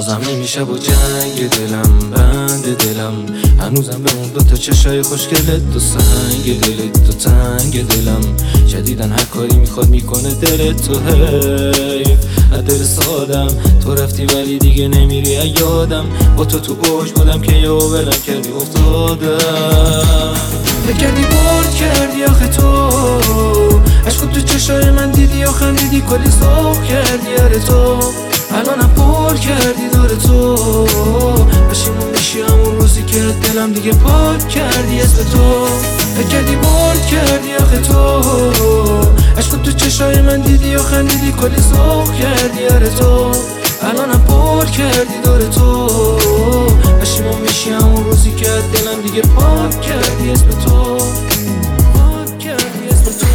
بازم نمیشه با جنگ دلم، بند دلم هنوزم به اون دوتا چشای خوشگلت، تو سنگ دلت، تو تنگ دلم جدیدن هر کاری میخواد میکنه دلت، تو حیف از دل سادم تو رفتی ولی دیگه نمیری یادم، با تو اوج بودم که یه ولم کردی افتادم، بکردی برد کردی آخه تو عشق تو چشای من دیدی و خندیدی کلی ساخ کردی آره تو الانم پر کردی داره تو پشیمون میشی همون روزی که دلم دیگه پاک کردی اسم تو بکردی برد کردی آخه تو عشق تو چشای من دیدی و خندیدی کلی ساخ کردی آره تو الانم پر کردی داره تو پشیمون میشی همون روزی که دلم دیگه پاک کردی اسم تو پاک کردی اسم تو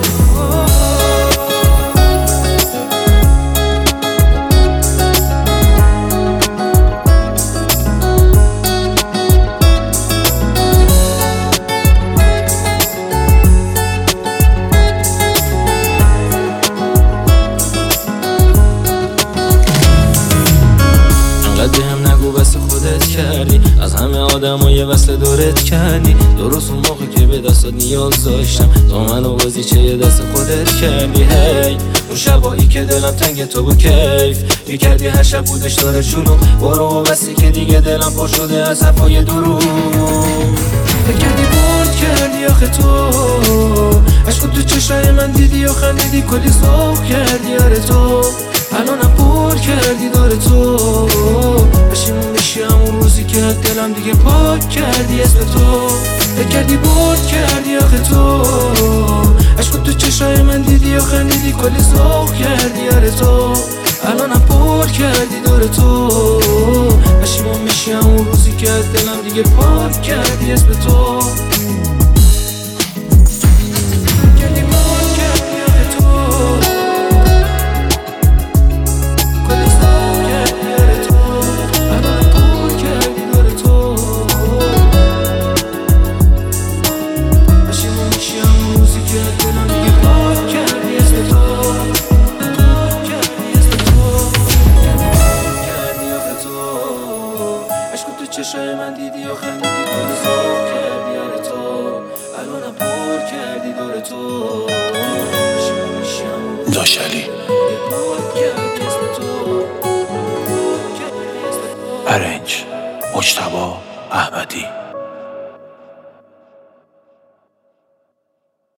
بس خودت کردی از همه آدم یه وصل دورت کردی درست اون موقع که به دستات نیاز داشتم تو منو بازی چه یه دست خودت کردی هی اون شبایی که دلم تنگ تو بود کیف میکردی هر شب بودش داره شروع برو و بسی که دیگه دلم پر شده از حرفای دروغ بکردی برد کردی آخه تو عشق تو چشای من دیدی و خندیدی کلی ساخ کردی آره تو الانم پر کردی داره تو پشیمون میشی همون روزی که دلم دیگه پاک کردی اسم تو بکردی برد کردی آخه تو عشق تو چشای من دیدی و خندیدی کلی ساخ کردی آره تو الانم پر کردی داره تو پشیمون میشی همون روزی که دلم دیگه پاک کردی اسم تو چشای من دیدی و خندیدی کلی ساخ کردی آره تو الانم پر کردی داره تو داشلی ارنج مجتبی احمدی